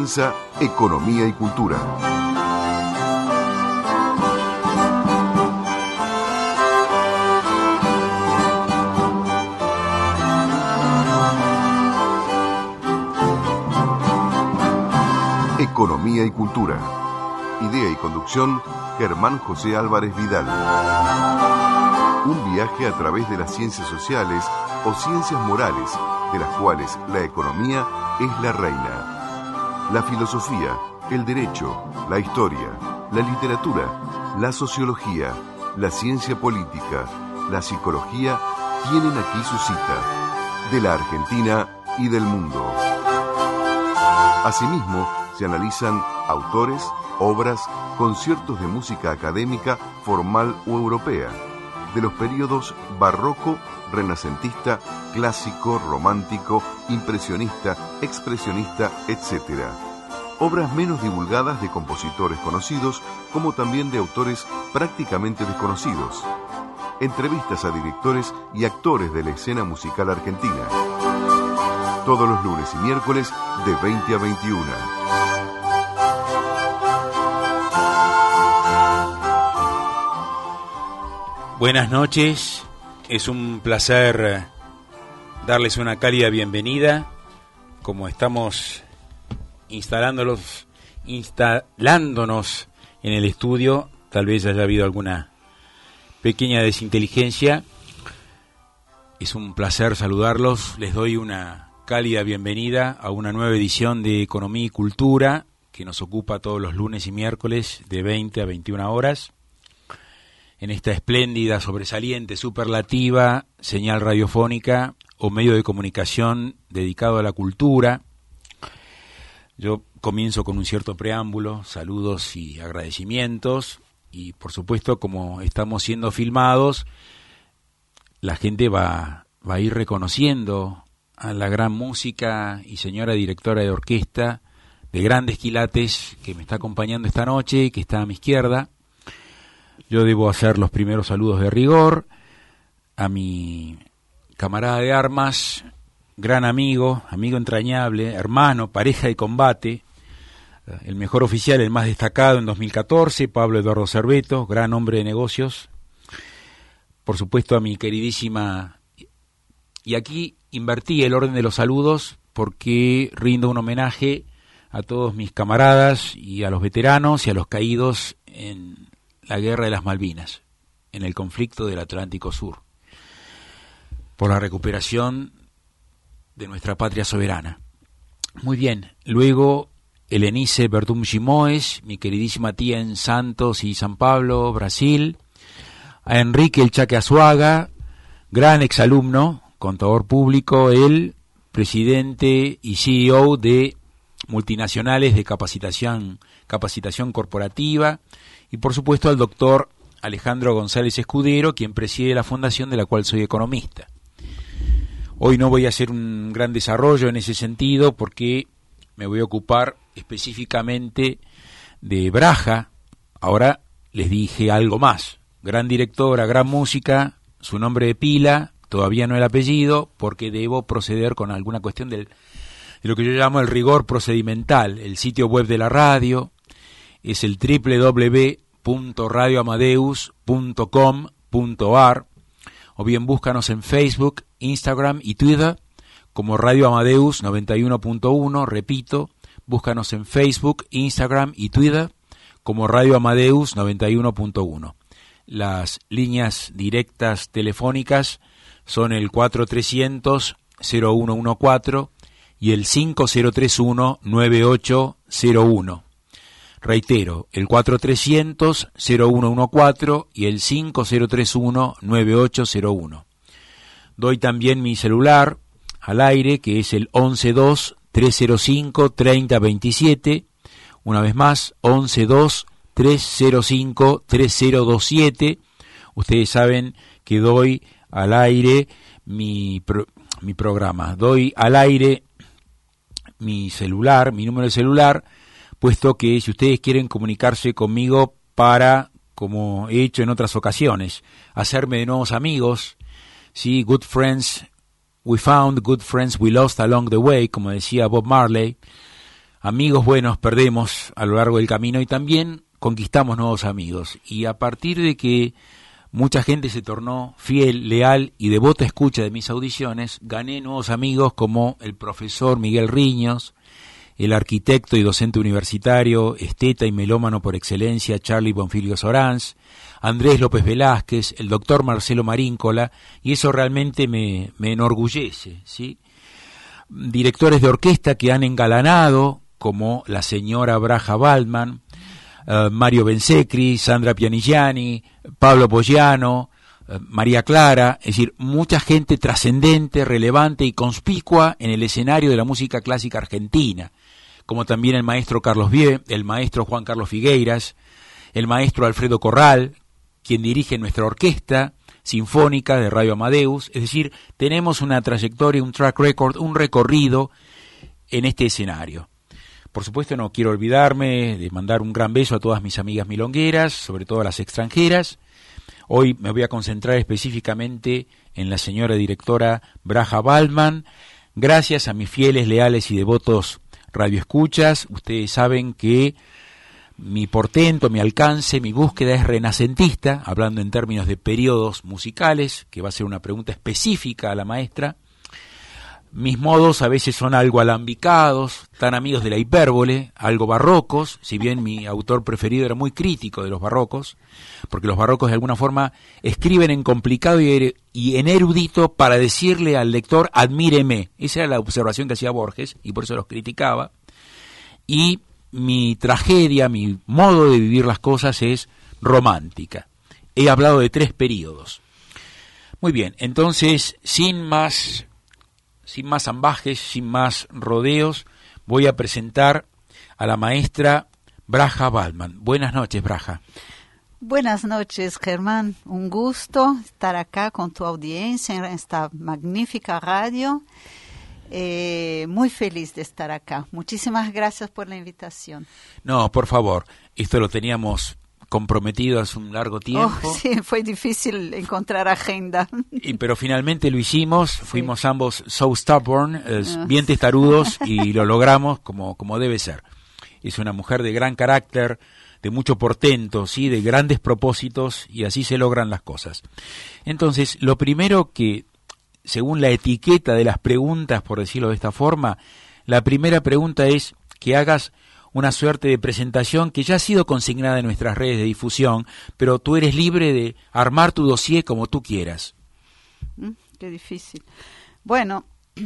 comienza Economía y Cultura. Economía y Cultura. Idea y conducción, Germán José Álvarez Vidal. Un viaje a través de las ciencias sociales o ciencias morales, de las cuales la economía es la reina. La filosofía, el derecho, la historia, la literatura, la sociología, la ciencia política, la psicología tienen aquí su cita, de la Argentina y del mundo. Asimismo, se analizan autores, obras, conciertos de música académica, formal o europea, de los períodos barroco, renacentista, clásico, romántico, impresionista, expresionista, etc. Obras menos divulgadas de compositores conocidos, como también de autores prácticamente desconocidos. Entrevistas a directores y actores de la escena musical argentina. Todos los lunes y miércoles de 20 a 21. Buenas noches, es un placer darles una cálida bienvenida. Como estamos instalándonos en el estudio, tal vez haya habido alguna pequeña desinteligencia. Es un placer saludarlos, les doy una cálida bienvenida a una nueva edición de Economía y Cultura que nos ocupa todos los lunes y miércoles de 20 a 21 horas. En esta espléndida, sobresaliente, superlativa señal radiofónica o medio de comunicación dedicado a la cultura. Yo comienzo con un cierto preámbulo, saludos y agradecimientos, y por supuesto, como estamos siendo filmados, la gente va a ir reconociendo a la gran música y señora directora de orquesta de grandes quilates que me está acompañando esta noche y que está a mi izquierda. Yo debo hacer los primeros saludos de rigor a mi camarada de armas, gran amigo entrañable, hermano, pareja de combate, el mejor oficial, el más destacado en 2014, Pablo Eduardo Cerveto, gran hombre de negocios. Por supuesto a mi queridísima, y aquí invertí el orden de los saludos porque rindo un homenaje a todos mis camaradas y a los veteranos y a los caídos en la Guerra de las Malvinas, en el conflicto del Atlántico Sur, por la recuperación de nuestra patria soberana. Muy bien, luego Helenice Bertum Gimoes, mi queridísima tía en Santos y San Pablo, Brasil, a Enrique El Chaque Azuaga, gran exalumno, contador público, él, presidente y CEO de multinacionales de capacitación corporativa, y por supuesto al doctor Alejandro González Escudero, quien preside la fundación de la cual soy economista. Hoy no voy a hacer un gran desarrollo en ese sentido porque me voy a ocupar específicamente de Braja. Ahora les dije algo más. Gran directora, gran música, su nombre de pila, todavía no el apellido, porque debo proceder con alguna cuestión de lo que yo llamo el rigor procedimental. El sitio web de la radio es el www.radioamadeus.com.ar, o bien búscanos en Facebook, Instagram y Twitter como Radio Amadeus 91.1, repito, búscanos en Facebook, Instagram y Twitter como Radio Amadeus 91.1. Las líneas directas telefónicas son el 4300-0114 y el 5031-9801. Reitero, el 4300-0114 y el 5031-9801. Doy también mi celular al aire, que es el 112-305-3027. Una vez más, 112-305-3027. Ustedes saben que doy al aire mi programa. Doy al aire mi celular, mi número de celular, puesto que si ustedes quieren comunicarse conmigo para, como he hecho en otras ocasiones, hacerme de nuevos amigos, ¿sí? Good friends we found, good friends we lost along the way, como decía Bob Marley, amigos buenos perdemos a lo largo del camino y también conquistamos nuevos amigos. Y a partir de que mucha gente se tornó fiel, leal y devota escucha de mis audiciones, gané nuevos amigos como el profesor Miguel Riños, el arquitecto y docente universitario, esteta y melómano por excelencia, Charlie Bonfilio Sorans, Andrés López Velázquez, el doctor Marcelo Maríncola, y eso realmente me enorgullece, ¿sí? Directores de orquesta que han engalanado, como la señora Braja Baldman, Mario Bensecri, Sandra Pianigiani, Pablo Pogliano, María Clara, es decir, mucha gente trascendente, relevante y conspicua en el escenario de la música clásica argentina, como también el maestro Carlos Vie, el maestro Juan Carlos Figueiras, el maestro Alfredo Corral, quien dirige nuestra orquesta sinfónica de Radio Amadeus. Es decir, tenemos una trayectoria, un track record, un recorrido en este escenario. Por supuesto, no quiero olvidarme de mandar un gran beso a todas mis amigas milongueras, sobre todo a las extranjeras. Hoy me voy a concentrar específicamente en la señora directora Braja Baldman. Gracias a mis fieles, leales y devotos radioescuchas, ustedes saben que mi portento, mi alcance, mi búsqueda es renacentista, hablando en términos de periodos musicales, que va a ser una pregunta específica a la maestra. Mis modos a veces son algo alambicados, tan amigos de la hipérbole, algo barrocos, si bien mi autor preferido era muy crítico de los barrocos, porque los barrocos de alguna forma escriben en complicado y en erudito para decirle al lector, admíreme. Esa era la observación que hacía Borges, y por eso los criticaba. Y mi tragedia, mi modo de vivir las cosas es romántica. He hablado de 3 periodos. Muy bien, entonces, sin más ambajes, sin más rodeos, voy a presentar a la maestra Braja Baldman. Buenas noches, Braja. Buenas noches, Germán. Un gusto estar acá con tu audiencia en esta magnífica radio. Muy feliz de estar acá. Muchísimas gracias por la invitación. No, por favor, esto lo teníamos comprometido hace un largo tiempo. Sí, fue difícil encontrar agenda. Pero finalmente lo hicimos, fuimos ambos so stubborn, bien testarudos, y lo logramos como debe ser. Es una mujer de gran carácter, de mucho portento, ¿sí? De grandes propósitos, y así se logran las cosas. Entonces, lo primero que, según la etiqueta de las preguntas, por decirlo de esta forma, la primera pregunta es que hagas una suerte de presentación que ya ha sido consignada en nuestras redes de difusión, pero tú eres libre de armar tu dossier como tú quieras. Qué difícil. Bueno,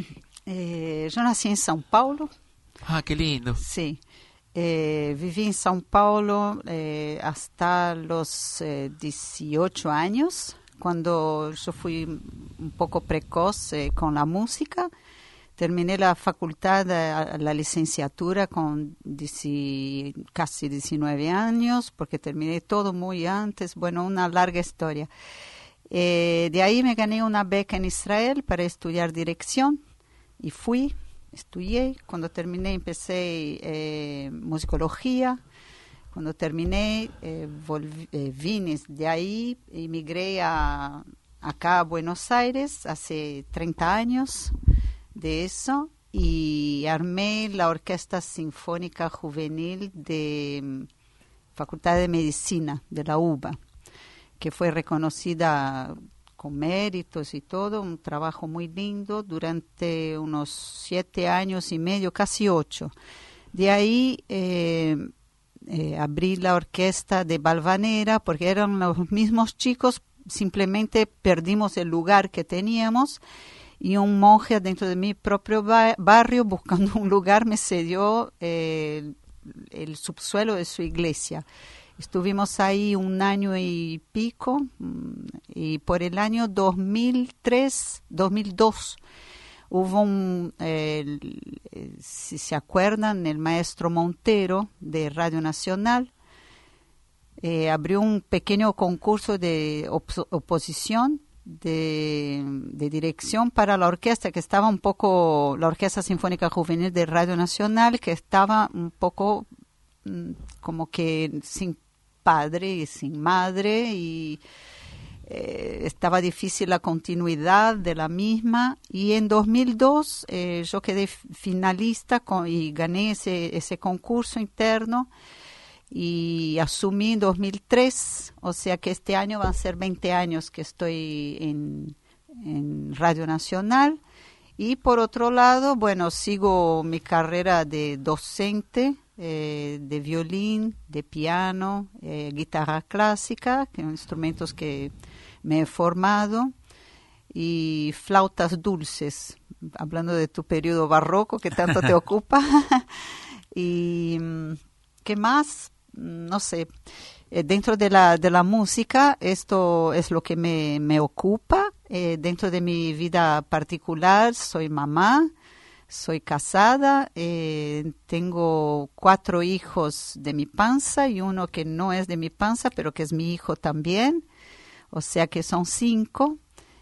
yo nací en São Paulo. Ah, qué lindo. Sí. Viví en São Paulo hasta los 18 años, cuando yo fui un poco precoz con la música. Terminé la facultad, la licenciatura con casi 19 años, porque terminé todo muy antes. Bueno, una larga historia. De ahí me gané una beca en Israel para estudiar dirección y estudié. Cuando terminé empecé musicología. Cuando terminé vine de ahí, emigré acá a Buenos Aires hace 30 años. De eso, y armé la Orquesta Sinfónica Juvenil de Facultad de Medicina de la UBA, que fue reconocida con méritos y todo, un trabajo muy lindo durante unos 7 años y medio, casi 8. De ahí abrí la orquesta de Balvanera, porque eran los mismos chicos, simplemente perdimos el lugar que teníamos, y un monje dentro de mi propio barrio, buscando un lugar, me cedió el subsuelo de su iglesia. Estuvimos ahí 1 año y pico, y por el año 2002 hubo si se acuerdan, el maestro Montero de Radio Nacional abrió un pequeño concurso de oposición de dirección para la orquesta, que estaba un poco, la Orquesta Sinfónica Juvenil de Radio Nacional, que estaba un poco como que sin padre y sin madre, y estaba difícil la continuidad de la misma, y en 2002 yo quedé finalista y gané ese concurso interno y asumí en 2003, o sea que este año van a ser 20 años que estoy en Radio Nacional. Y por otro lado, bueno, sigo mi carrera de docente, de violín, de piano, guitarra clásica, que son instrumentos que me he formado, y flautas dulces, hablando de tu periodo barroco que tanto te ocupa. Y ¿qué más? No sé. Dentro de la música, esto es lo que me ocupa. Dentro de mi vida particular, soy mamá, soy casada, tengo 4 hijos de mi panza y uno que no es de mi panza, pero que es mi hijo también. O sea que son 5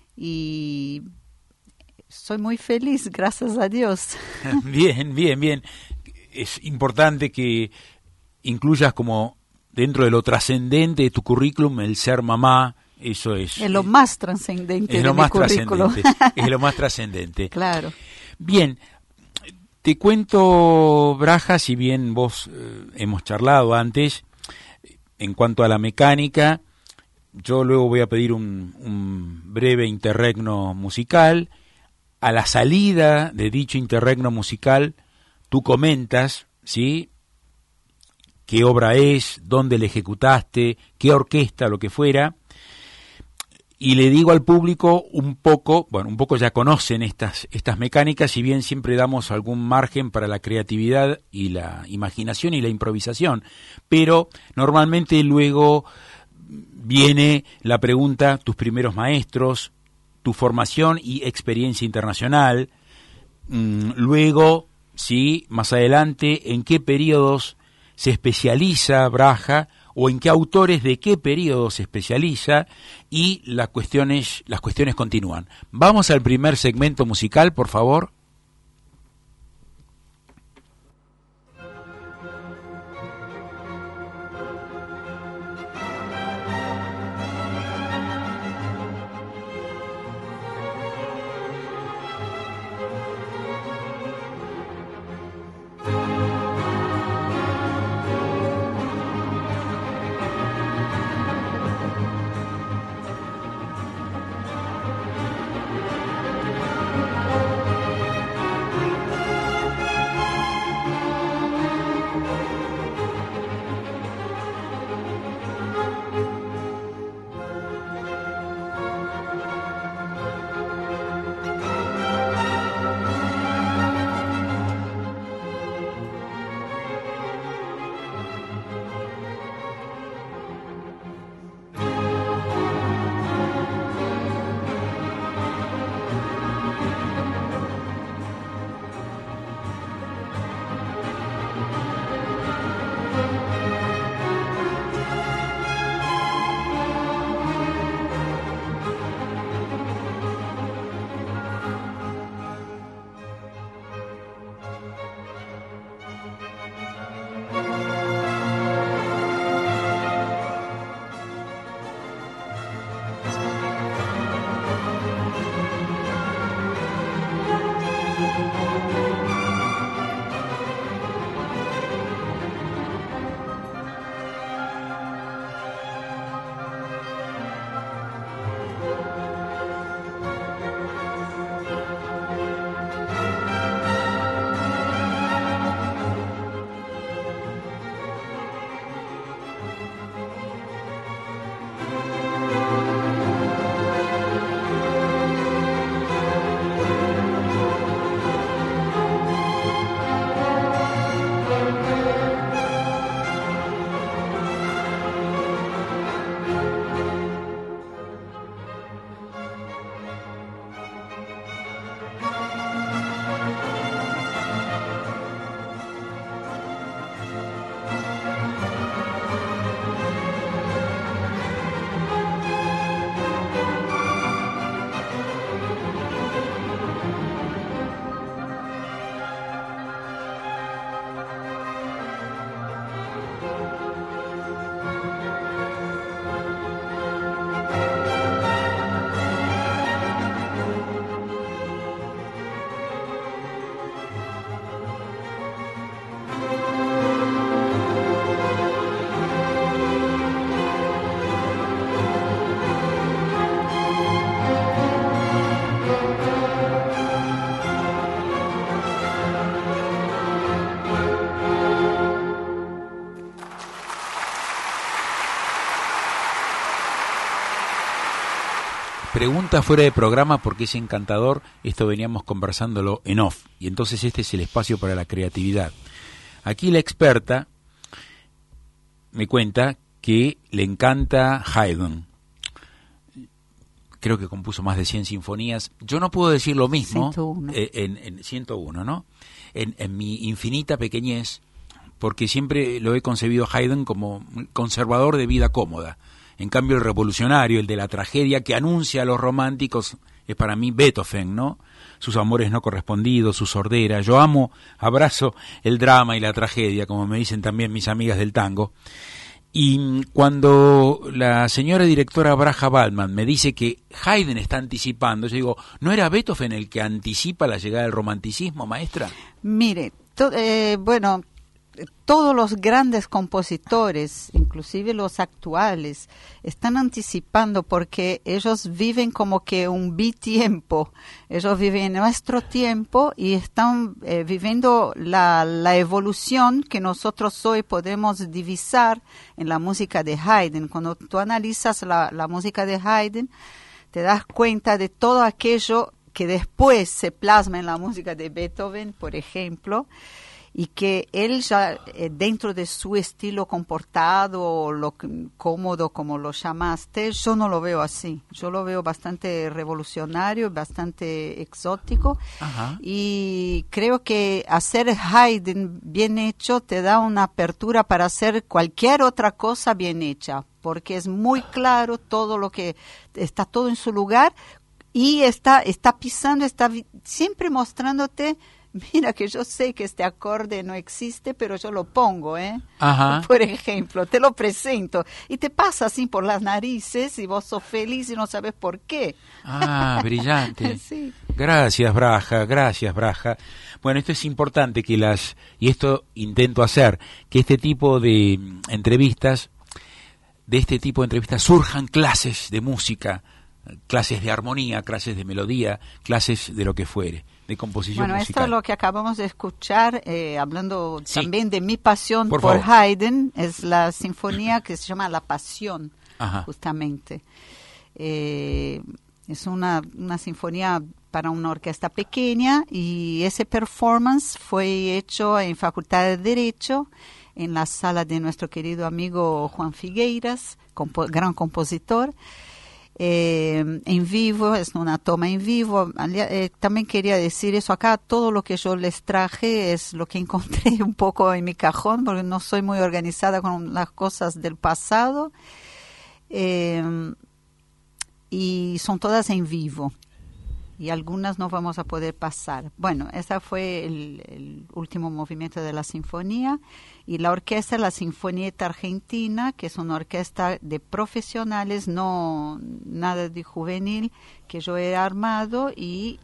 y soy muy feliz, gracias a Dios. Bien, bien, bien. Es importante que incluyas como dentro de lo trascendente de tu currículum el ser mamá. Eso es lo más trascendente es de lo mi más currículo. Es lo más trascendente. Claro. Bien, te cuento, Braja, si bien vos hemos charlado antes, en cuanto a la mecánica, yo luego voy a pedir un breve interregno musical. A la salida de dicho interregno musical, tú comentas, ¿sí?, qué obra es, dónde la ejecutaste, qué orquesta, lo que fuera. Y le digo al público un poco ya conocen estas mecánicas, si bien siempre damos algún margen para la creatividad y la imaginación y la improvisación, pero normalmente luego viene la pregunta, tus primeros maestros, tu formación y experiencia internacional, luego, sí, más adelante, en qué periodos se especializa Braja, o en qué autores de qué periodo se especializa, y las cuestiones continúan. Vamos al primer segmento musical, por favor. pregunta fuera de programa porque es encantador. Esto veníamos conversándolo en off. Y entonces este es el espacio para la creatividad. Aquí la experta me cuenta que le encanta Haydn. Creo que compuso más de 100 sinfonías. Yo no puedo decir lo mismo 101. En 101, ¿no? En mi infinita pequeñez, porque siempre lo he concebido a Haydn como conservador de vida cómoda. En cambio, el revolucionario, el de la tragedia que anuncia a los románticos, es para mí Beethoven, ¿no? Sus amores no correspondidos, su sordera. Yo abrazo el drama y la tragedia, como me dicen también mis amigas del tango. Y cuando la señora directora Braja Baldman me dice que Haydn está anticipando, yo digo, ¿no era Beethoven el que anticipa la llegada del romanticismo, maestra? Mire, bueno, todos los grandes compositores, inclusive los actuales, están anticipando porque ellos viven como que un bitiempo. Ellos viven en nuestro tiempo y están viviendo la evolución que nosotros hoy podemos divisar en la música de Haydn. Cuando tú analizas la música de Haydn, te das cuenta de todo aquello que después se plasma en la música de Beethoven, por ejemplo, y que él ya dentro de su estilo comportado o lo cómodo como lo llamaste, yo no lo veo así. Yo lo veo bastante revolucionario, bastante exótico. Ajá. Y creo que hacer Haydn bien hecho te da una apertura para hacer cualquier otra cosa bien hecha, porque es muy claro todo lo que está todo en su lugar y está pisando, está siempre mostrándote. Mira que yo sé que este acorde no existe, pero yo lo pongo, Ajá. Por ejemplo, te lo presento. Y te pasa así por las narices y vos sos feliz y no sabes por qué. Ah, brillante. Sí. Gracias, Braja. Bueno, esto es importante y esto intento hacer, que este tipo de entrevistas surjan clases de música, clases de armonía, clases de melodía, clases de lo que fuere, de composición musical. Bueno, esto es lo que acabamos de escuchar, hablando también de mi pasión por favor. Haydn, es la sinfonía que se llama La Pasión, Ajá. justamente. Es una sinfonía para una orquesta pequeña y ese performance fue hecho en Facultad de Derecho, en la sala de nuestro querido amigo Juan Figueiras, gran compositor. En vivo, es una toma en vivo. También quería decir eso acá, todo lo que yo les traje es lo que encontré un poco en mi cajón, porque no soy muy organizada con las cosas del pasado, y son todas en vivo, y algunas no vamos a poder pasar. Bueno, ese fue el último movimiento de la sinfonía, y la orquesta, la Sinfonietta Argentina, que es una orquesta de profesionales, no nada de juvenil, que yo he armado, y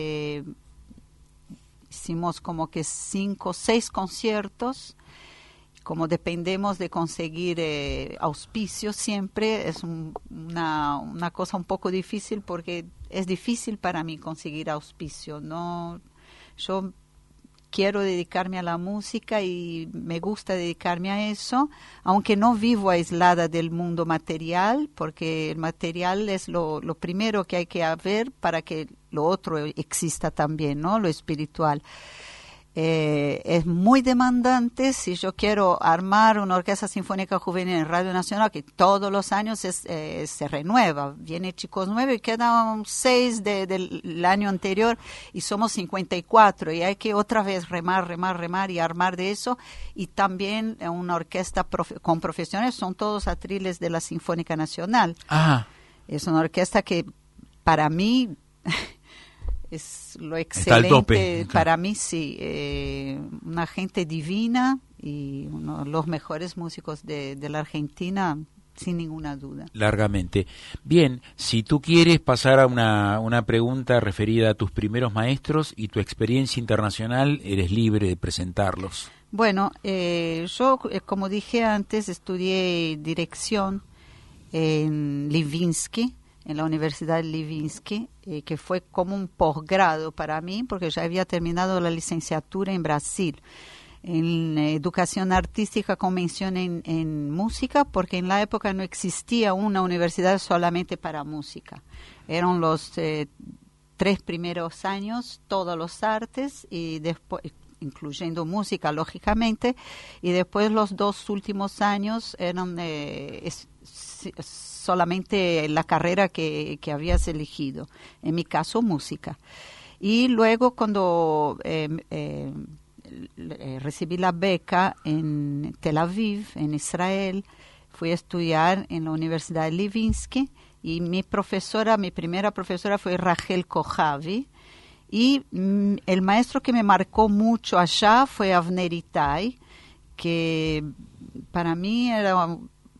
hicimos como que 5 o 6 conciertos. Como dependemos de conseguir auspicios siempre, es una cosa un poco difícil, porque es difícil para mí conseguir auspicio, ¿no? Yo quiero dedicarme a la música y me gusta dedicarme a eso, aunque no vivo aislada del mundo material, porque el material es lo primero que hay que ver para que lo otro exista también, ¿no? Lo espiritual. Es muy demandante. Si yo quiero armar una orquesta sinfónica juvenil en Radio Nacional, que todos los años se renueva, viene chicos nuevos y quedan 6 del año anterior y somos 54 y hay que otra vez remar y armar de eso. Y también una orquesta con profesionales, son todos atriles de la Sinfónica Nacional. Ajá. Es una orquesta que para mí es lo excelente. Está al tope. Para mí sí, una gente divina y uno de los mejores músicos de la Argentina, sin ninguna duda. Largamente. Bien, si tú quieres pasar a una pregunta referida a tus primeros maestros y tu experiencia internacional, eres libre de presentarlos. Bueno, yo, como dije antes, estudié dirección en Livinsky, en la Universidad de Livinsky, que fue como un posgrado para mí, porque ya había terminado la licenciatura en Brasil. en educación artística con mención en música, porque en la época no existía una universidad solamente para música. Eran los 3 primeros años, todos los artes, y después, incluyendo música, lógicamente, y después los 2 últimos años eran solamente la carrera que habías elegido, en mi caso música. Y luego cuando recibí la beca en Tel Aviv, en Israel, fui a estudiar en la Universidad de Levinsky, y mi primera profesora fue Rachel Kojavi, y el maestro que me marcó mucho allá fue Avner Itai, que para mí era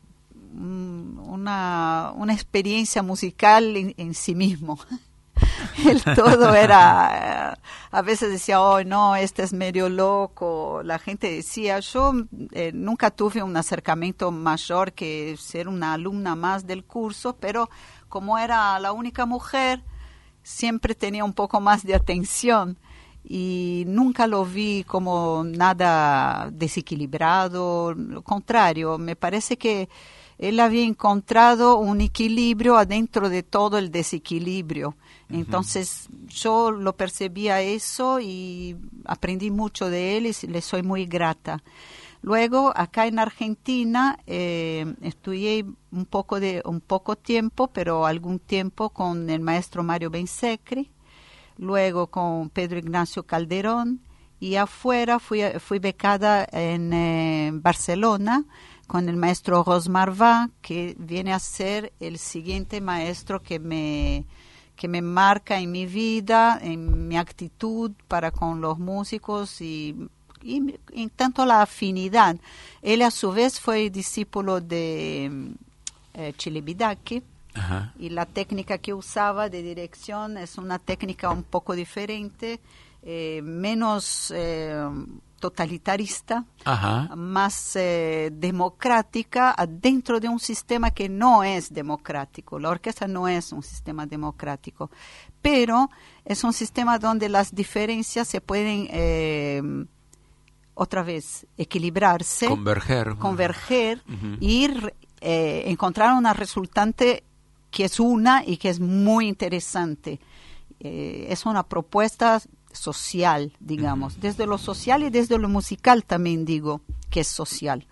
una experiencia musical en sí mismo. El todo era, a veces decía, oh no, este es medio loco. La gente decía, yo nunca tuve un acercamiento mayor que ser una alumna más del curso, pero como era la única mujer, siempre tenía un poco más de atención y nunca lo vi como nada desequilibrado. Lo contrario, me parece que él había encontrado un equilibrio adentro de todo el desequilibrio. Entonces yo lo percibía eso y aprendí mucho de él y le soy muy grata. Luego, acá en Argentina, estudié un poco tiempo, pero algún tiempo con el maestro Mario Bensecri, luego con Pedro Ignacio Calderón, y afuera fui becada en Barcelona con el maestro Rosmar Va, que viene a ser el siguiente maestro que me marca en mi vida, en mi actitud para con los músicos y en tanto la afinidad. Él a su vez fue discípulo de Celibidache. Ajá. Y la técnica que usaba de dirección es una técnica un poco diferente, menos totalitarista, Ajá. más democrática, dentro de un sistema que no es democrático. La orquesta no es un sistema democrático, pero es un sistema donde las diferencias se pueden otra vez equilibrarse, converger Uh-huh. y encontrar una resultante que es una y que es muy interesante. Es una propuesta social, digamos, desde lo social y desde lo musical también digo que es social.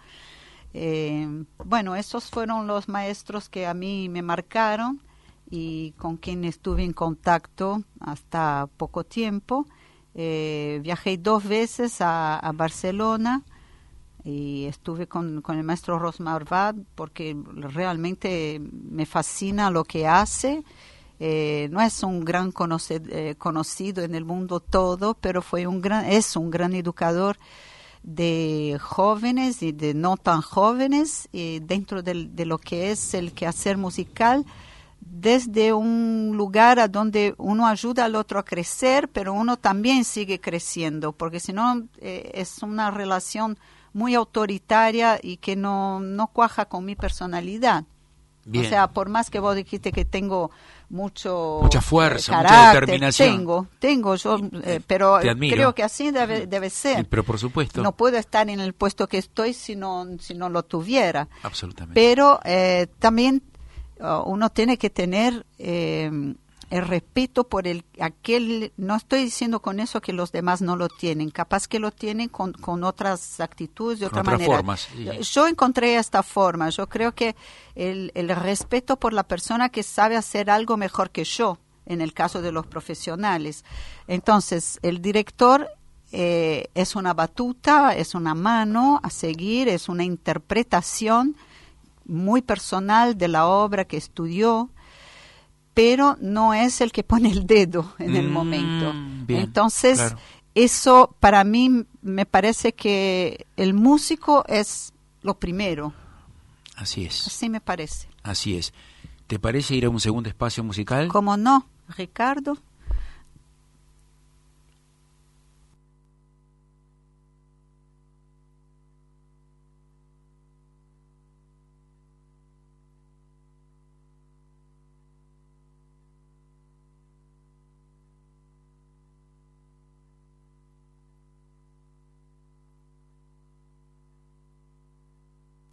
Bueno, esos fueron los maestros que a mí me marcaron y con quien estuve en contacto hasta poco tiempo. Viajé 2 veces a Barcelona y estuve con el maestro Rosmar Vad porque realmente me fascina lo que hace. No es un gran conocido en el mundo todo, pero es un gran educador de jóvenes y de no tan jóvenes dentro de lo que es el quehacer musical, desde un lugar a donde uno ayuda al otro a crecer, pero uno también sigue creciendo, porque si no es una relación muy autoritaria y que no cuaja con mi personalidad. Bien. O sea, por más que vos dijiste que tengo mucha fuerza, carácter, mucha determinación. Tengo yo, pero admiro. creo que así debe ser. Sí, pero por supuesto. No puedo estar en el puesto que estoy si no lo tuviera. Absolutamente. Pero también uno tiene que tener el respeto por aquel. No estoy diciendo con eso que los demás no lo tienen, capaz que lo tienen con otras actitudes, de otra manera. Formas, sí. Yo encontré esta forma. Yo creo que el respeto por la persona que sabe hacer algo mejor que yo, en el caso de los profesionales. Entonces, el director es una batuta, es una mano a seguir, es una interpretación muy personal de la obra que estudió, pero no es el que pone el dedo en el momento. Bien, entonces, claro. Eso para mí me parece que el músico es lo primero. Así es. Así me parece. Así es. ¿Te parece ir a un segundo espacio musical? ¿Cómo no, Ricardo?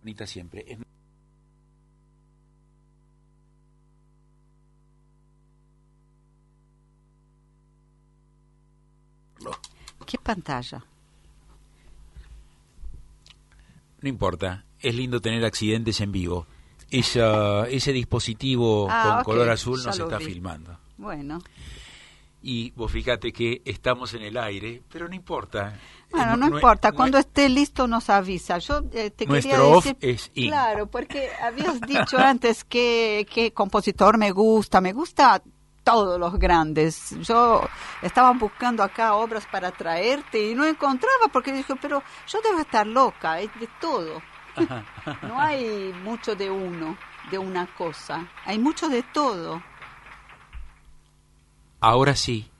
bonita siempre. ¿Qué pantalla? No importa, es lindo tener accidentes en vivo. Ese dispositivo con color azul nos está filmando. Bueno. Y vos fíjate que estamos en el aire, pero no importa. Bueno, no importa, cuando esté listo nos avisa. Yo te quería decir, es in. Claro, porque habías dicho antes que compositor me gusta todos los grandes. Yo estaba buscando acá obras para traerte y no encontraba porque dije, pero yo debo estar loca, es de todo. No hay mucho de una cosa, hay mucho de todo. Ahora sí.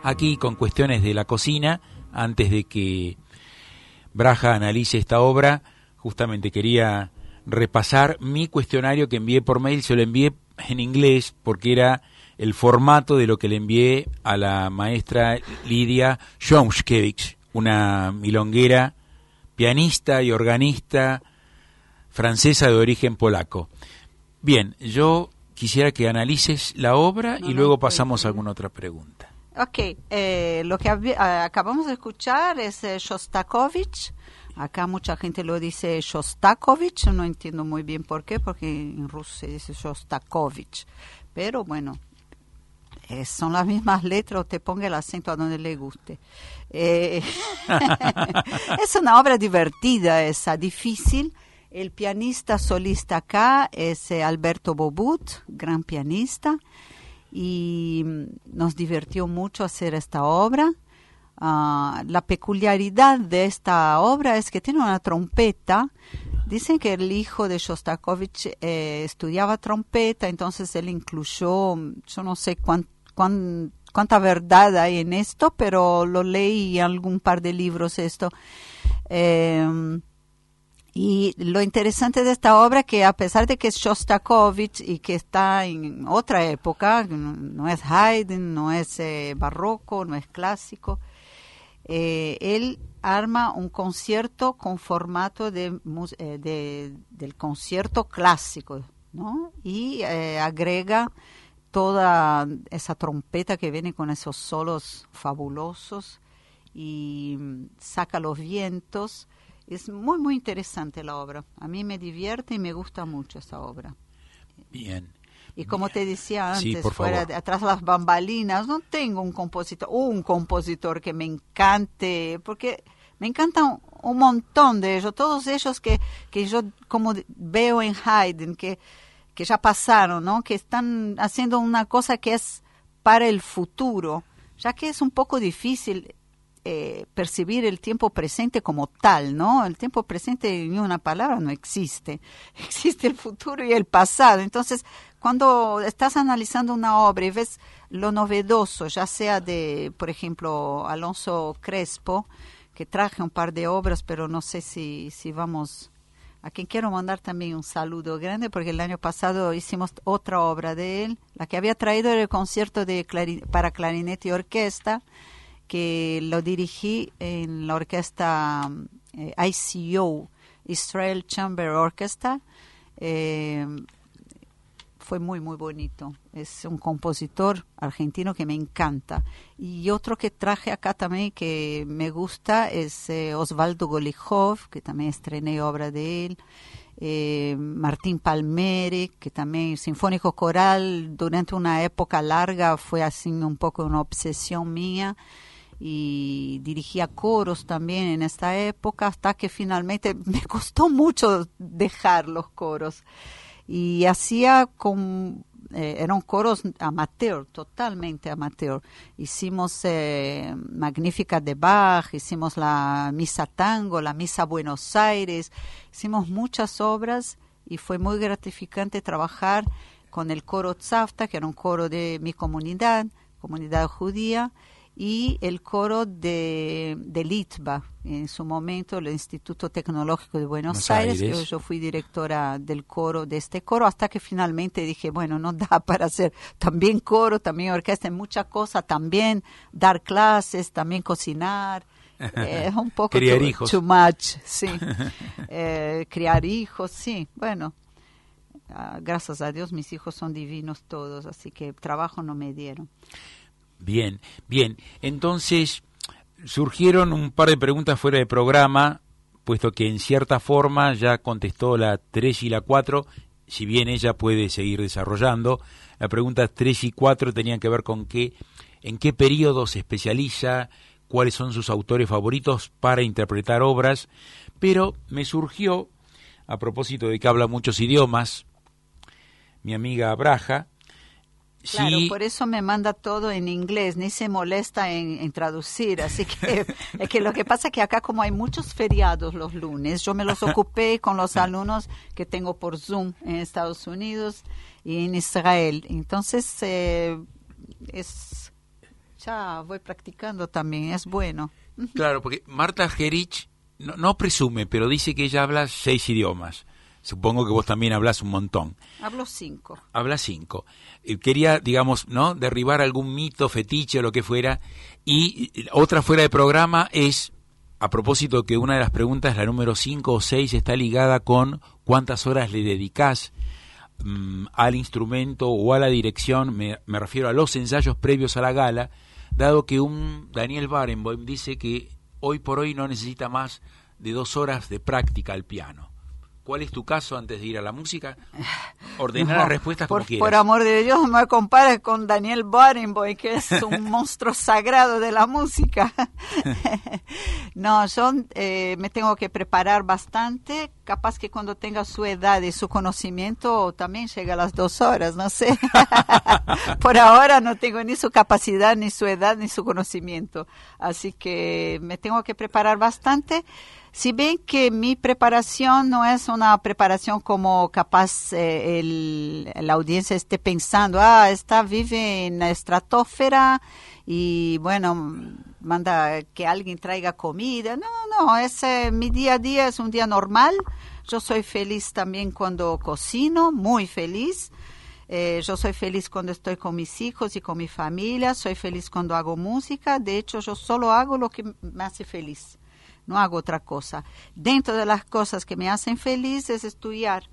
aquí con cuestiones de la cocina, antes de que Braja analice esta obra, justamente quería repasar mi cuestionario que envié por mail. Se lo envié en inglés porque era el formato de lo que le envié a la maestra Lidia Jomskiewicz, una milonguera, pianista y organista francesa de origen polaco. Bien, yo quisiera que analices la obra y luego pasamos a alguna otra pregunta. Ok, lo que acabamos de escuchar es Shostakovich. Acá mucha gente lo dice Shostakovich, no entiendo muy bien por qué, porque en ruso se dice Shostakovich. Pero bueno, son las mismas letras, te ponga el acento a donde le guste. Es una obra divertida, esa, difícil. El pianista solista acá es Alberto Bobut, gran pianista, y nos divirtió mucho hacer esta obra. La peculiaridad de esta obra es que tiene una trompeta. Dicen que el hijo de Shostakovich estudiaba trompeta, entonces él incluyó, yo no sé cuánta verdad hay en esto, pero lo leí en algún par de libros esto. Y lo interesante de esta obra que a pesar de que es Shostakovich y que está en otra época, no es Haydn, no es barroco, no es clásico, él arma un concierto con formato del concierto clásico, ¿no? Y agrega toda esa trompeta que viene con esos solos fabulosos y saca los vientos. Es muy, muy interesante la obra. A mí me divierte y me gusta mucho esa obra. Bien. Y como te decía antes, sí, fuera de, atrás de las bambalinas, no tengo un compositor que me encante, porque me encantan un montón de ellos, todos ellos que yo como veo en Haydn, que ya pasaron, ¿no? Que están haciendo una cosa que es para el futuro, ya que es un poco difícil percibir el tiempo presente como tal, ¿no? El tiempo presente ni una palabra no existe. Existe el futuro y el pasado. Entonces, cuando estás analizando una obra y ves lo novedoso, ya sea de, por ejemplo, Alonso Crespo, que traje un par de obras, pero no sé si vamos... A quien quiero mandar también un saludo grande, porque el año pasado hicimos otra obra de él. La que había traído era el concierto para clarinete y orquesta, que lo dirigí en la orquesta ICO, Israel Chamber Orchestra. Fue muy, muy bonito. Es un compositor argentino que me encanta. Y otro que traje acá también que me gusta es Osvaldo Golijov, que también estrené obra de él. Martín Palmieri, que también sinfónico coral, durante una época larga fue así un poco una obsesión mía. Y dirigía coros también en esta época, hasta que finalmente me costó mucho dejar los coros. Y hacía eran coros amateur, totalmente amateur. Hicimos Magnífica de Bach, hicimos la Misa Tango, la Misa Buenos Aires, hicimos muchas obras y fue muy gratificante trabajar con el coro Tzavta, que era un coro de mi comunidad judía, y el coro de Litva, en su momento el Instituto Tecnológico de Buenos Aires. Yo fui directora del coro, de este coro, hasta que finalmente dije, bueno, no da para hacer también coro, también orquesta, muchas cosas, también dar clases, también cocinar. Es un poco too much, sí. Criar hijos, sí, bueno. Gracias a Dios mis hijos son divinos todos, así que trabajo no me dieron. Bien, bien. Entonces, surgieron un par de preguntas fuera de programa, puesto que en cierta forma ya contestó la 3 y la 4, si bien ella puede seguir desarrollando. Las preguntas 3 y 4 tenían que ver con en qué periodo se especializa, cuáles son sus autores favoritos para interpretar obras, pero me surgió, a propósito de que habla muchos idiomas, mi amiga Braja. Claro, sí. Por eso me manda todo en inglés, ni se molesta en traducir, así que es que lo que pasa es que acá como hay muchos feriados los lunes, yo me los ocupé con los alumnos que tengo por Zoom en Estados Unidos y en Israel, entonces ya voy practicando también, es bueno. Claro, porque Marta Argerich no presume, pero dice que ella habla 6 idiomas. Supongo que vos también hablas un montón. Hablo 5. Habla 5. Quería, digamos, ¿no?, derribar algún mito, fetiche o lo que fuera. Y otra fuera de programa es, a propósito que una de las preguntas, la número 5 o 6, está ligada con cuántas horas le dedicás al instrumento o a la dirección. Me refiero a los ensayos previos a la gala, dado que un Daniel Barenboim dice que hoy por hoy no necesita más de 2 horas de práctica al piano. ¿Cuál es tu caso antes de ir a la música? Ordenar las respuestas como quieras. Por amor de Dios, no me compares con Daniel Barenboim, que es un monstruo sagrado de la música. No, yo me tengo que preparar bastante. Capaz que cuando tenga su edad y su conocimiento también llega a las 2 horas, no sé. Por ahora no tengo ni su capacidad, ni su edad, ni su conocimiento. Así que me tengo que preparar bastante. Si bien que mi preparación no es una preparación como capaz la audiencia esté pensando, vive en la estratosfera y bueno, manda que alguien traiga comida. No, mi día a día es un día normal. Yo soy feliz también cuando cocino, muy feliz. Yo soy feliz cuando estoy con mis hijos y con mi familia, soy feliz cuando hago música. De hecho, yo solo hago lo que me hace feliz. No hago otra cosa. Dentro de las cosas que me hacen feliz es estudiar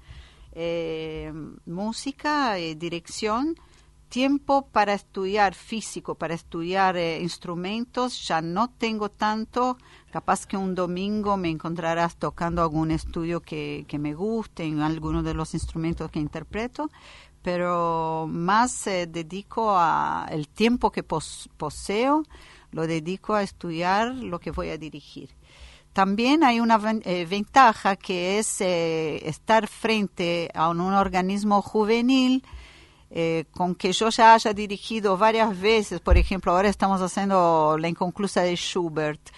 música, dirección, tiempo para estudiar físico, para estudiar instrumentos. Ya no tengo tanto. Capaz que un domingo me encontrarás tocando algún estudio que me guste en alguno de los instrumentos que interpreto, pero más dedico el tiempo que poseo, lo dedico a estudiar lo que voy a dirigir. También hay una ventaja que es estar frente a un organismo juvenil con que yo ya haya dirigido varias veces. Por ejemplo, ahora estamos haciendo la inconclusa de Schubert.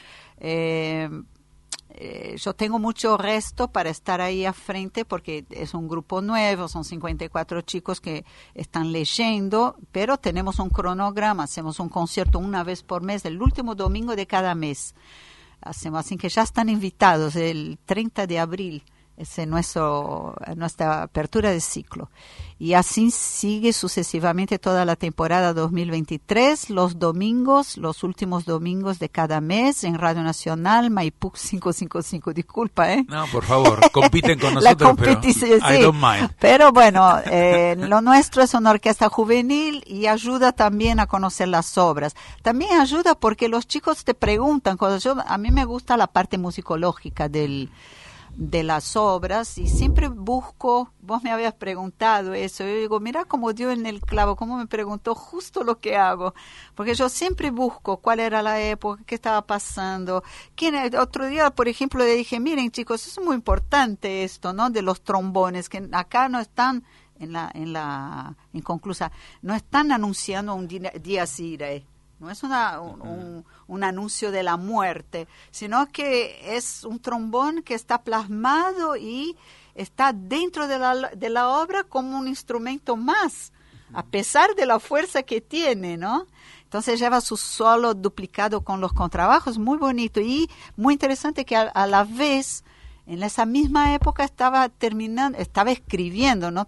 Yo tengo mucho resto para estar ahí a frente porque es un grupo nuevo, son 54 chicos que están leyendo, pero tenemos un cronograma, hacemos un concierto una vez por mes, el último domingo de cada mes. Hacemos así que ya están invitados el 30 de abril, es nuestra apertura de ciclo. Y así sigue sucesivamente toda la temporada 2023, los domingos, los últimos domingos de cada mes en Radio Nacional, Maipú 555, disculpa, No, por favor, compiten con nosotros, pero I don't mind. Pero bueno, lo nuestro es una orquesta juvenil y ayuda también a conocer las obras. También ayuda porque los chicos te preguntan cosas. A mí me gusta la parte musicológica de las obras y siempre busco, vos me habías preguntado eso, yo digo, mira cómo dio en el clavo, cómo me preguntó justo lo que hago, porque yo siempre busco cuál era la época, qué estaba pasando. Otro día, por ejemplo, le dije, miren chicos, es muy importante esto, ¿no?, de los trombones, que acá no están en conclusa, no están anunciando un Dies Irae. No es un anuncio de la muerte, sino que es un trombón que está plasmado y está dentro de la obra como un instrumento más, a pesar de la fuerza que tiene, ¿no? Entonces lleva su solo duplicado con los contrabajos, muy bonito y muy interesante que a la vez, en esa misma época estaba escribiendo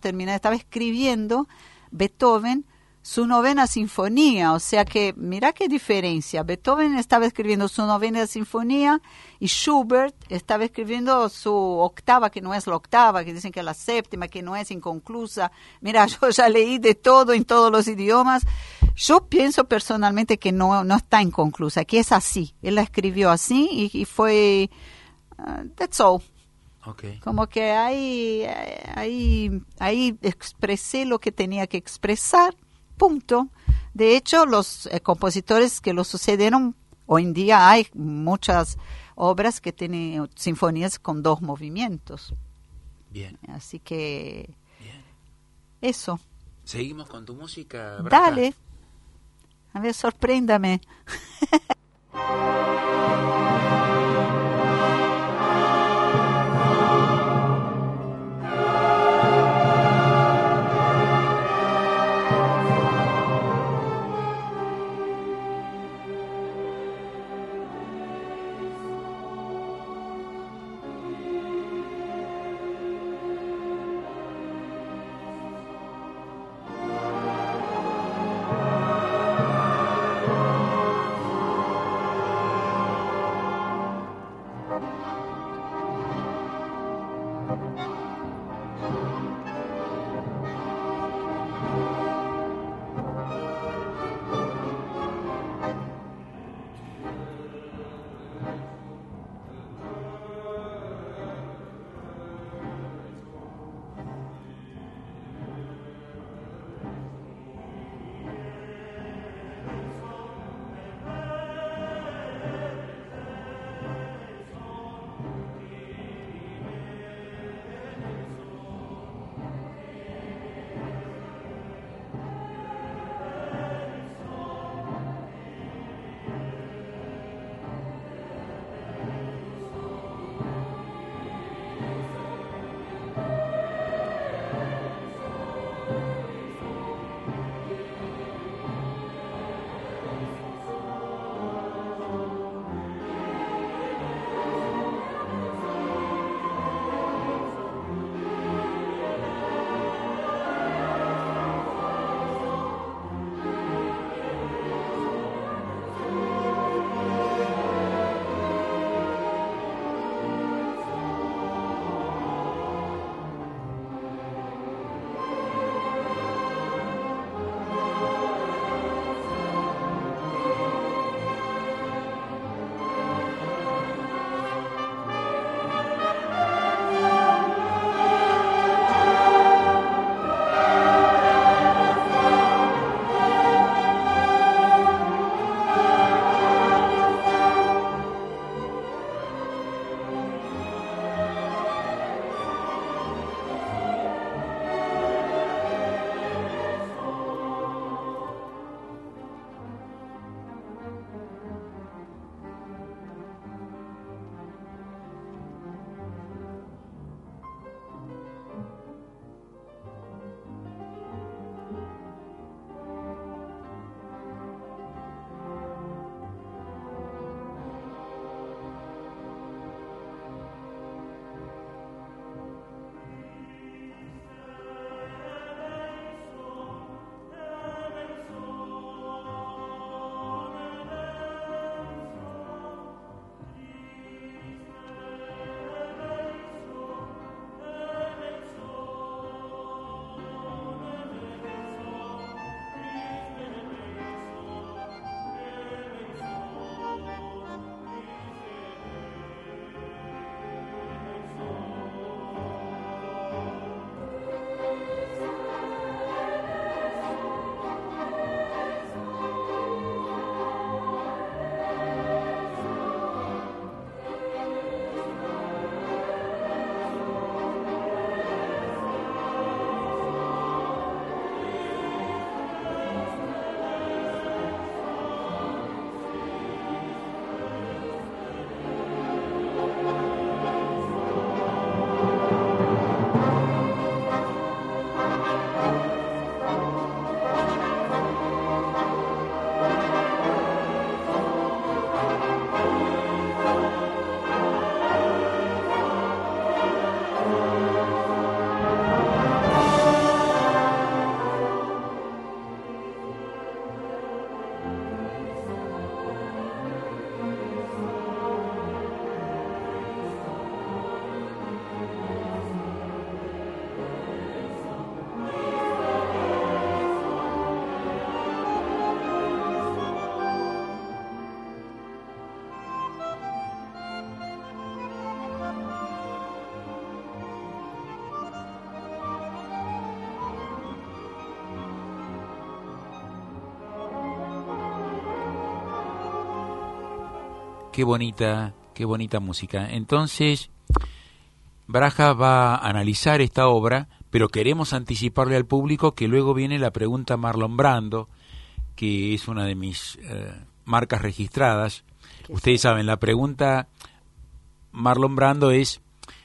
Beethoven su 9ª sinfonía, o sea que mira qué diferencia. Beethoven estaba escribiendo su 9ª sinfonía y Schubert estaba escribiendo su 8ª, que no es la 8ª, que dicen que es la 7ª, que no es inconclusa. Mira, yo ya leí de todo en todos los idiomas. Yo pienso personalmente que no está inconclusa, que es así. Él la escribió así y fue... that's all. Okay. Como que ahí expresé lo que tenía que expresar. Punto. De hecho, los compositores que lo sucedieron, hoy en día hay muchas obras que tienen sinfonías con 2 movimientos. Bien. Así que bien. Eso. ¿Seguimos con tu música, Branca? Dale. A ver, sorpréndame. qué bonita música. Entonces, Braja va a analizar esta obra, pero queremos anticiparle al público que luego viene la pregunta Marlon Brando, que es una de mis marcas registradas. Ustedes saben, la pregunta Marlon Brando es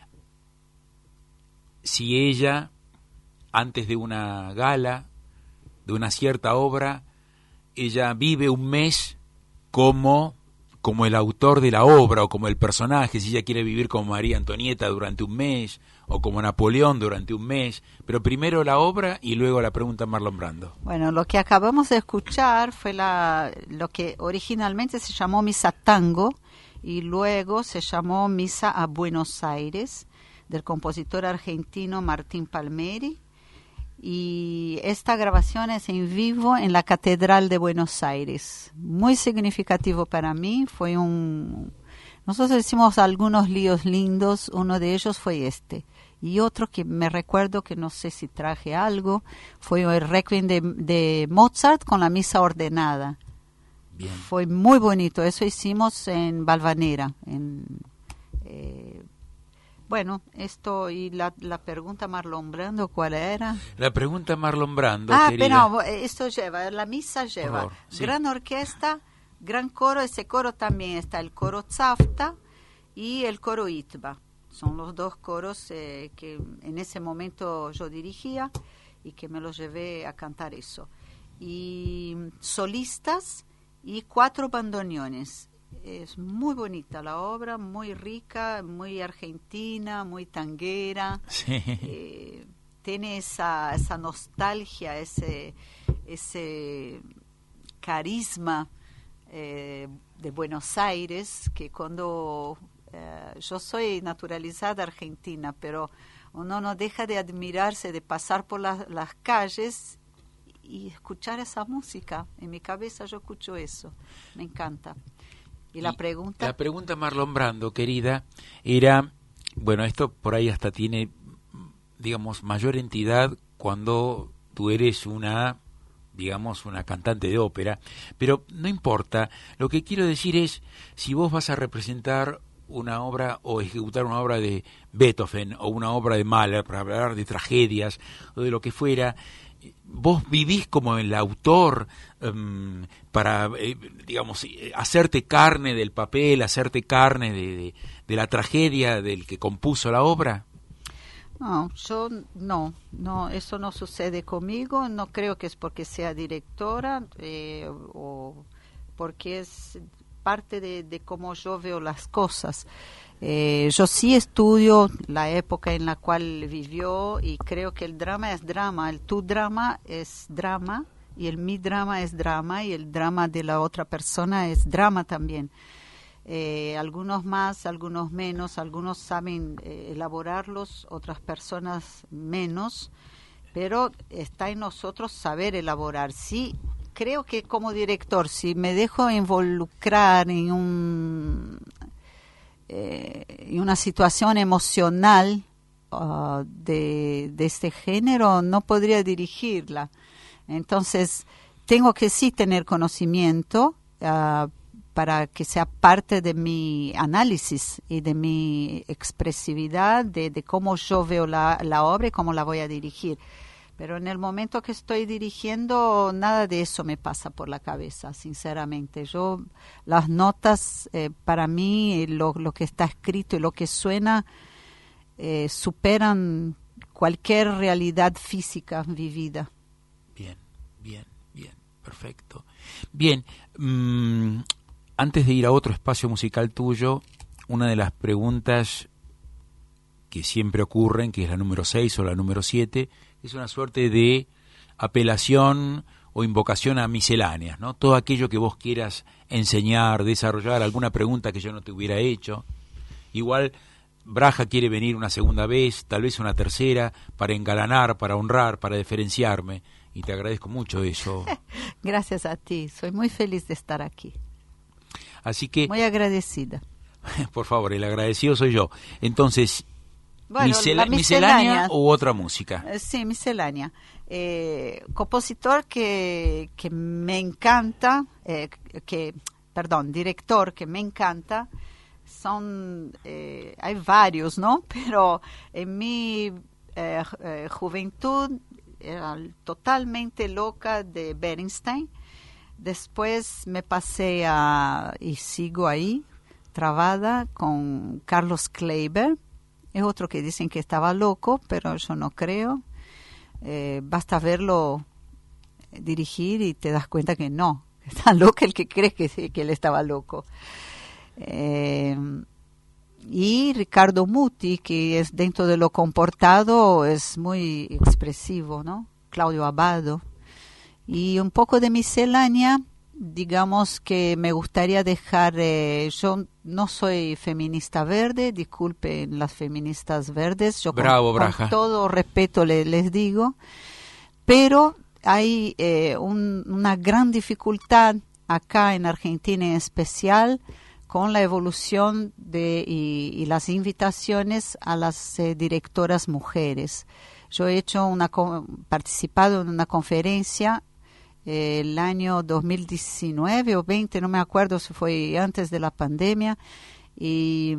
si ella, antes de una gala, de una cierta obra, ella vive un mes como el autor de la obra o como el personaje, si ella quiere vivir como María Antonieta durante un mes o como Napoleón durante un mes, pero primero la obra y luego la pregunta Marlon Brando. Bueno, lo que acabamos de escuchar fue lo que originalmente se llamó Misa Tango y luego se llamó Misa a Buenos Aires, del compositor argentino Martín Palmieri. Y esta grabación es en vivo en la Catedral de Buenos Aires. Muy significativo para mí. Nosotros hicimos algunos líos lindos, uno de ellos fue este. Y otro que me recuerdo, que no sé si traje algo, fue el Requiem de Mozart con la misa ordenada. Bien. Fue muy bonito, eso hicimos en Valvanera, bueno, esto y la pregunta Marlon Brando, ¿cuál era? La pregunta Marlon Brando, querida. Pero esto lleva, la misa lleva favor, sí. Gran orquesta, gran coro, ese coro también está el coro Zafta y el coro Itba. Son los dos coros que en ese momento yo dirigía y que me los llevé a cantar eso. Y solistas y 4 bandoneones. Es muy bonita la obra, muy rica, muy argentina, muy tanguera. Sí. Tiene esa nostalgia, ese carisma de Buenos Aires, que cuando yo soy naturalizada argentina, pero uno no deja de admirarse, de pasar por las calles y escuchar esa música. En mi cabeza yo escucho eso, me encanta. ¿Y la pregunta? La pregunta Marlon Brando, querida, era, bueno, esto por ahí hasta tiene, digamos, mayor entidad cuando tú eres una cantante de ópera, pero no importa. Lo que quiero decir es, si vos vas a representar una obra o ejecutar una obra de Beethoven o una obra de Mahler, para hablar de tragedias o de lo que fuera, vos vivís como el autor para, hacerte carne del papel, hacerte carne de la tragedia del que compuso la obra. No, yo no, eso no sucede conmigo. No creo que es porque sea directora o porque es parte de cómo yo veo las cosas. Yo sí estudio la época en la cual vivió y creo que el drama es drama, el tu drama es drama y el mi drama es drama y el drama de la otra persona es drama también. Algunos más, algunos menos, algunos saben elaborarlos, otras personas menos, pero está en nosotros saber elaborar. Sí, creo que como director, si me dejo involucrar en una situación emocional de este género, no podría dirigirla. Entonces, tengo que sí tener conocimiento para que sea parte de mi análisis y de mi expresividad, de cómo yo veo la obra y cómo la voy a dirigir. Pero en el momento que estoy dirigiendo, nada de eso me pasa por la cabeza, sinceramente. Las notas, para mí, lo que está escrito y lo que suena, superan cualquier realidad física vivida. Bien, perfecto. Bien, antes de ir a otro espacio musical tuyo, una de las preguntas que siempre ocurren, que es la número 6 o la número 7, es una suerte de apelación o invocación a misceláneas, ¿no? Todo aquello que vos quieras enseñar, desarrollar, alguna pregunta que yo no te hubiera hecho. Igual Braja quiere venir una segunda vez, tal vez una tercera, para engalanar, para honrar, para diferenciarme, y te agradezco mucho eso. Gracias a ti, soy muy feliz de estar aquí. Así que... Muy agradecida. Por favor, el agradecido soy yo. Entonces... Bueno, ¿Miscelánea u otra música? Sí, miscelánea. Compositor que me encanta, perdón, director que me encanta. Hay varios, ¿no? Pero en mi juventud era totalmente loca de Bernstein. Después me pasé y sigo ahí, trabada con Carlos Kleiber. Es otro que dicen que estaba loco, pero yo no creo. Basta verlo dirigir y te das cuenta que no. Está loco el que cree que él estaba loco. Y Ricardo Muti, que es dentro de lo comportado, es muy expresivo, ¿no? Claudio Abbado. Y un poco de miscelánea, digamos que me gustaría dejar, yo no soy feminista verde, disculpen las feministas verdes, yo Bravo, con todo respeto les digo, pero hay una gran dificultad acá en Argentina en especial con la evolución y las invitaciones a las directoras mujeres. Yo he participado en una conferencia el año 2019 o 20, no me acuerdo si fue antes de la pandemia, y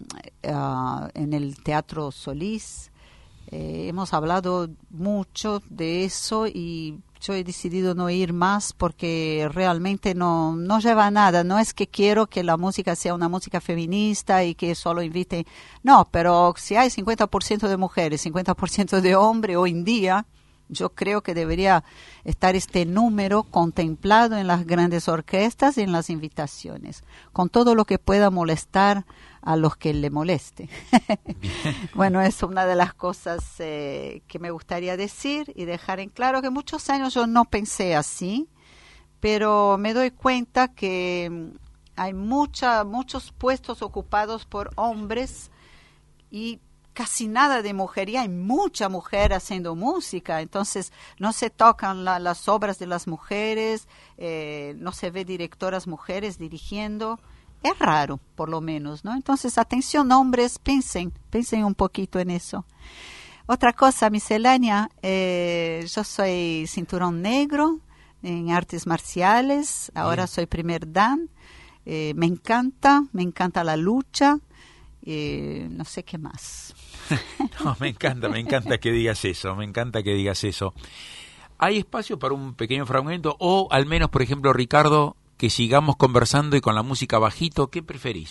en el Teatro Solís. Hemos hablado mucho de eso y yo he decidido no ir más porque realmente no lleva a nada. No es que quiero que la música sea una música feminista y que solo invite. No, pero si hay 50% de mujeres, 50% de hombres hoy en día, yo creo que debería estar este número contemplado en las grandes orquestas y en las invitaciones, con todo lo que pueda molestar a los que le moleste. Bueno, es una de las cosas que me gustaría decir y dejar en claro que muchos años yo no pensé así, pero me doy cuenta que hay muchos puestos ocupados por hombres y casi nada de mujer, y hay mucha mujer haciendo música, entonces no se tocan las obras de las mujeres, no se ve directoras mujeres dirigiendo. Es raro, por lo menos, ¿no? Entonces, atención, hombres, piensen un poquito en eso. Otra cosa, miscelánea, yo soy cinturón negro en artes marciales, ahora soy primer dan, me encanta la lucha, no sé qué más. No, me encanta que digas eso, ¿Hay espacio para un pequeño fragmento? O al menos, por ejemplo, Ricardo, que sigamos conversando y con la música bajito, ¿qué preferís?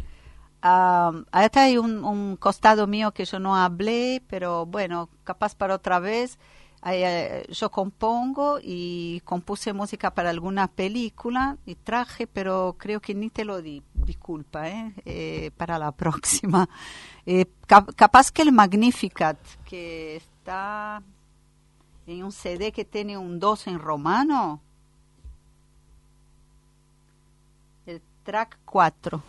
Acá hay un costado mío que yo no hablé, pero bueno, capaz para otra vez. Yo compongo y compuse música para alguna película y traje, pero creo que ni te lo di, disculpa, para la próxima. Capaz que el Magnificat, que está en un CD que tiene un 2 en romano, el track 4.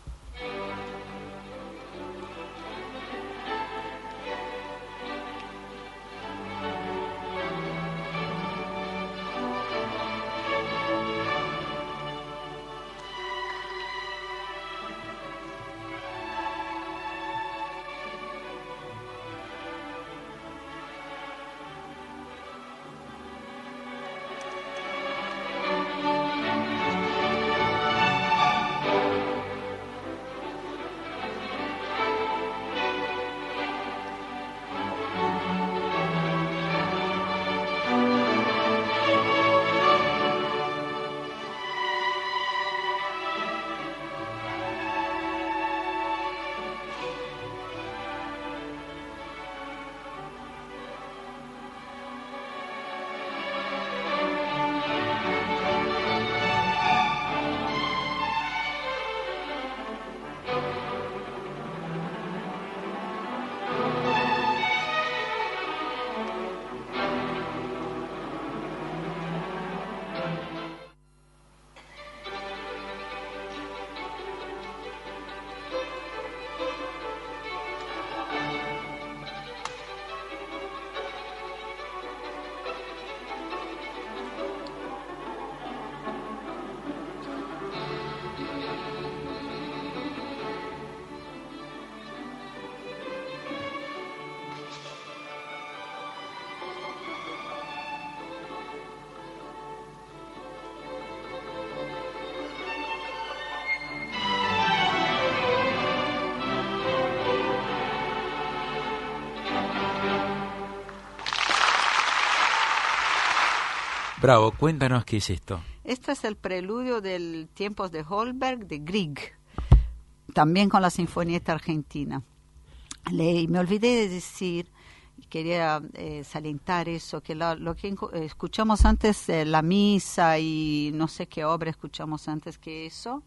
Bravo, cuéntanos qué es esto. Esto es el preludio del Tiempos de Holberg de Grieg, también con la Sinfonietta Argentina. Me olvidé de decir, quería salientar eso, que lo que escuchamos antes, la misa y no sé qué obra escuchamos antes que eso.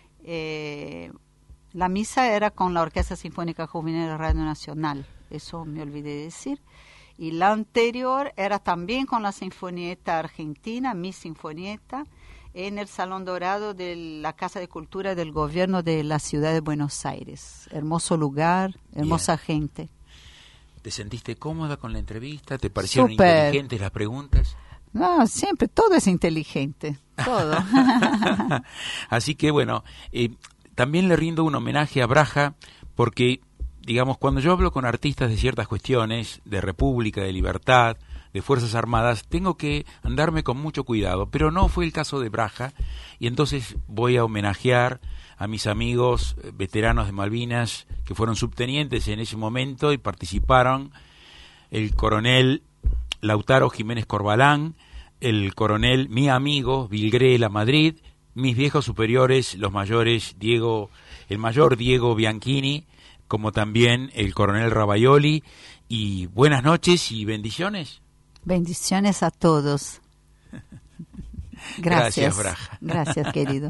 La misa era con la Orquesta Sinfónica Juvenil de Radio Nacional, eso me olvidé de decir. Y la anterior era también con la Sinfonietta Argentina, mi Sinfonietta, en el Salón Dorado de la Casa de Cultura del Gobierno de la Ciudad de Buenos Aires. Hermoso lugar, hermosa gente. ¿Te sentiste cómoda con la entrevista? ¿Te parecieron Súper. inteligentes las preguntas? No, siempre, todo es inteligente, todo. Así que bueno, también le rindo un homenaje a Braja porque, digamos, cuando yo hablo con artistas de ciertas cuestiones, de república, de libertad, de Fuerzas Armadas, tengo que andarme con mucho cuidado, pero no fue el caso de Braja, y entonces voy a homenajear a mis amigos veteranos de Malvinas, que fueron subtenientes en ese momento y participaron, el coronel Lautaro Jiménez Corbalán, el coronel, mi amigo, Vilgrela Madrid, mis viejos superiores, los mayores, el mayor Diego Bianchini, como también el coronel Ravaioli, y buenas noches y bendiciones. Bendiciones a todos. Gracias, Braja. Gracias, querido.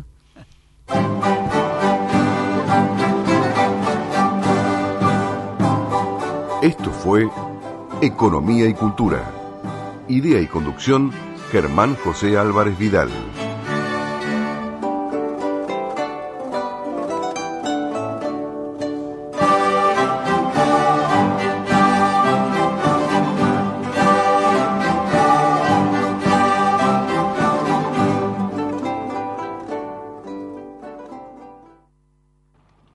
Esto fue Economía y Cultura. Idea y conducción, Germán José Álvarez Vidal.